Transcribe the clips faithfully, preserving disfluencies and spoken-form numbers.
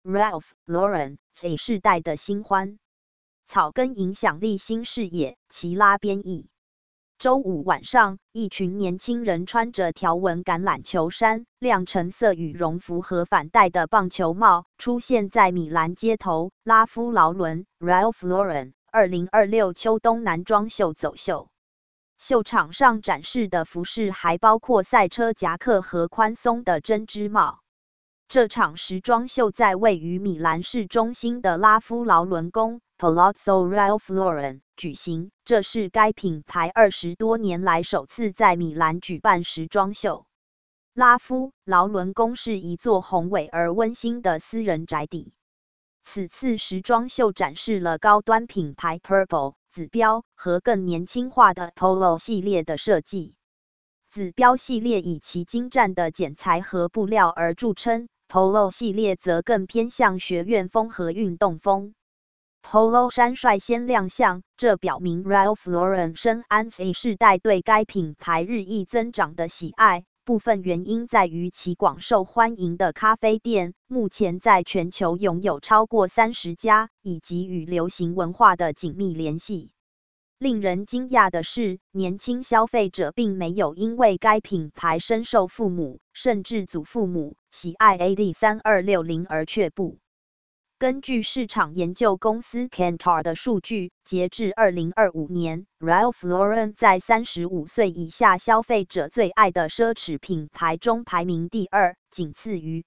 Ralph Lauren Z 世代的新欢，草根影响力新视野，齐拉编译。周五晚上，一群年轻人穿着条纹橄榄球衫、亮橙色羽绒服和反戴的棒球帽，出现在米兰街头。拉夫劳伦 （Ralph Lauren） 二零二六秋冬男装秀走秀。秀场上展示的服饰还包括赛车夹克和宽松的针织帽。这场时装秀在位于米兰市中心的拉夫劳伦宫 （Palazzo Ralph Lauren） 举行，这是该品牌二十多年来首次在米兰举办时装秀。拉夫劳伦宫是一座宏伟而温馨的私人宅邸。此次时装秀展示了高端品牌 Purple 紫标和更年轻化的 Polo 系列的设计。紫标系列以其精湛的剪裁和布料而著称。Polo 系列则更偏向学院风和运动风。Polo 衫率先亮相，这表明 Ralph Lauren 深谙 Z 世代对该品牌日益增长的喜爱，部分原因在于其广受欢迎的咖啡店，目前在全球拥有超过三十家，以及与流行文化的紧密联系。令人惊讶的是，年轻消费者并没有因为该品牌深受父母甚至祖父母喜爱 A D 三二六零而却步。根据市场研究公司 Kantar 的数据，截至二零二五年 ，Ralph Lauren 在三十五岁以下消费者最爱的奢侈品牌中排名第二，仅次于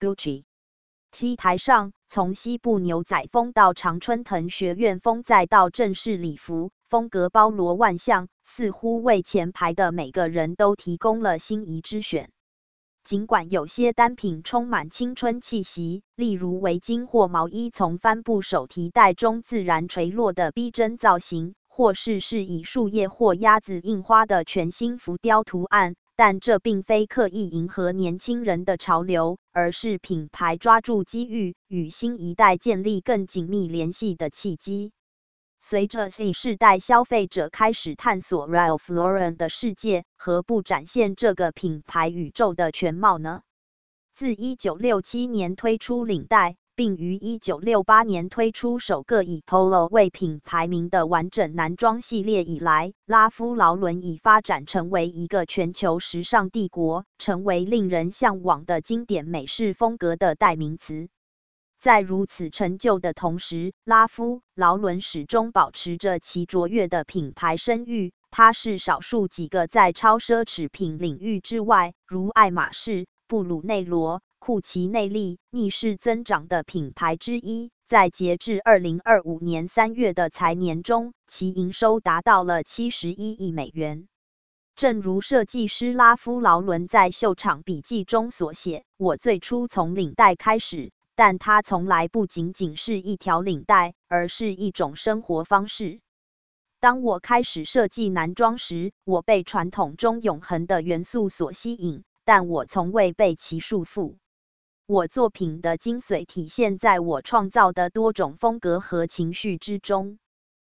Gucci。T 台上，从西部牛仔风到常春藤学院风再到正式礼服，风格包罗万象，似乎为前排的每个人都提供了心仪之选。尽管有些单品充满青春气息，例如围巾或毛衣从帆布手提袋中自然垂落的逼真造型，或是是以树叶或鸭子印花的全新浮雕图案，但这并非刻意迎合年轻人的潮流，而是品牌抓住机遇，与新一代建立更紧密联系的契机。随着 Z 世代消费者开始探索 Ralph Lauren 的世界，何不展现这个品牌宇宙的全貌呢？自一九六七年推出领带，并于一九六八年推出首个以 Polo 为品牌名的完整男装系列以来，拉夫劳伦已发展成为一个全球时尚帝国，成为令人向往的经典美式风格的代名词。在如此成就的同时，拉夫劳伦始终保持着其卓越的品牌声誉。它是少数几个在超奢侈品领域之外，如爱马仕、布鲁内罗、库奇内利逆势增长的品牌之一。在截至二零二五年三月的财年中，其营收达到了七十一亿美元。正如设计师拉夫劳伦在秀场笔记中所写，我最初从领带开始，但它从来不仅仅是一条领带，而是一种生活方式。当我开始设计男装时，我被传统中永恒的元素所吸引，但我从未被其束缚。我作品的精髓体现在我创造的多种风格和情绪之中。